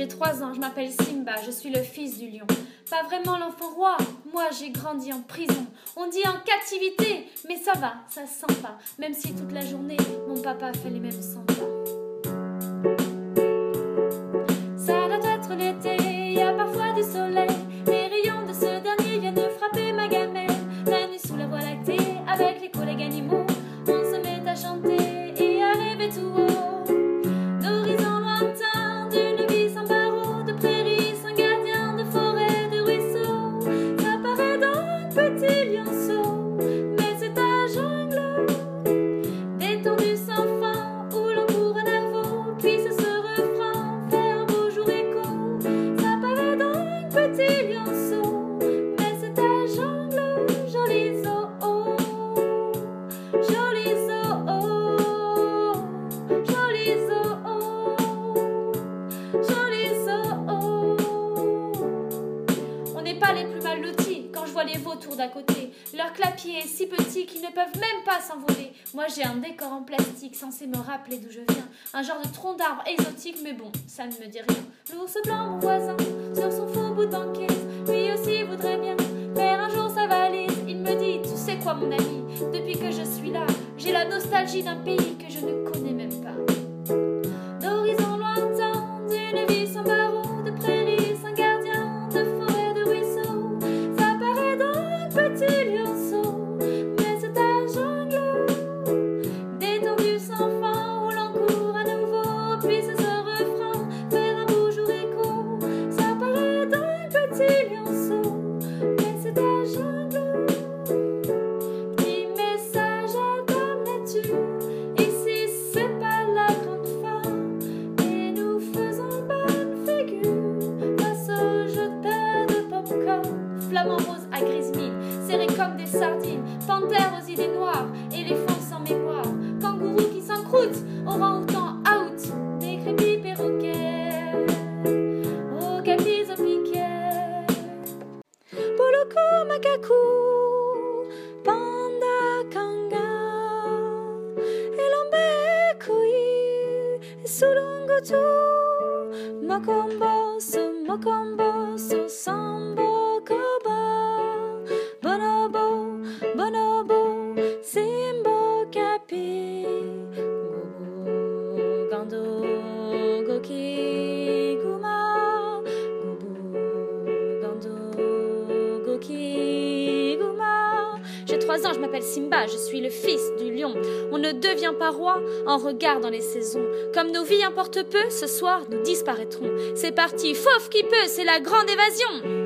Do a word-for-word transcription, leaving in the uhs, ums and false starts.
J'ai trois ans, je m'appelle Simba, je suis le fils du lion. Pas vraiment l'enfant roi, moi j'ai grandi en prison. On dit en captivité, mais ça va, ça se sent pas. Même si toute la journée, mon papa fait les mêmes cent pas. Ça doit être l'été, y a parfois du soleil. Les rayons de ce dernier viennent frapper ma gamelle. La nuit sous la voie lactée, avec les collègues animaux, on se met à chanter et à rêver tout haut. D'horizons lointains, d'une vie sans barreaux, de prairies sans gardien, de forêts, de ruisseaux. Ça paraît dans un petit lionceau, mais c'est ta jungle détendue sans fin, où l'on court à nouveau, puis ce refrain fait un beau jour écho. Ça paraît dans un petit lionceau, mais c'est ta jungle, joli zoo, joli zoo, joli zoo, joli zoo. On n'est pas les plus mal lotis quand je vois les vautours d'à côté. Leur clapier est si petit qu'ils ne peuvent même pas s'envoler. Moi j'ai un décor en plastique censé me rappeler d'où je viens. Un genre de tronc d'arbre exotique, mais bon, ça ne me dit rien. L'ours blanc, mon voisin, sur son faux bout d'enquête, lui aussi voudrait bien faire un jour sa valise. Il me dit, tu sais quoi mon ami, depuis que je suis là, j'ai la nostalgie d'un pays que je ne connais même pas. D'horizons lointains, d'une vie sans barreaux, de prairies sans gardien, de forêts, de ruisseaux. Ça paraît dans un petit lionceau, mais c'est ta jungle détendue sans fin, où l'on court à nouveau, puis c'est ce refrain faire un beau jour écho. Ça paraît dans un petit lionceau, mais c'est ta jungle. Petit message à Dame Nature, ici c'est pas la grande fin, et nous faisons bonne figure face au jeteur de popcorn. Flamant rose à grismine, serrés comme des sardines, panthères aux idées noires, éléphants sans mémoire, kangourous qui s'encroutent, orang-outans out, décrépits perroquets, aux capis au piquet. Poloko macaco, panda kanga, elambe koi, sulungutu, mokomboso, mokomboso, sambo koba, bonobo, bonobo, simbo kapi, gobo, gando, goki, guma, gobo, gando, goki, guma. J'ai trois ans, je m'appelle Simba, je suis le fils du lion. On ne devient pas roi en regardant les saisons. Comme nos vies importent peu, ce soir nous disparaîtrons. C'est parti, fauve qui peut, c'est la grande évasion.